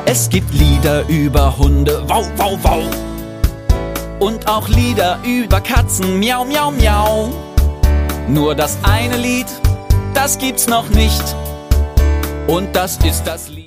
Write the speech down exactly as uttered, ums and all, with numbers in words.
Es gibt Lieder über Hunde, wow, wow, wow. Und auch Lieder über Katzen, miau, miau, miau. Nur das eine Lied, das gibt's noch nicht. Und das ist das Lied.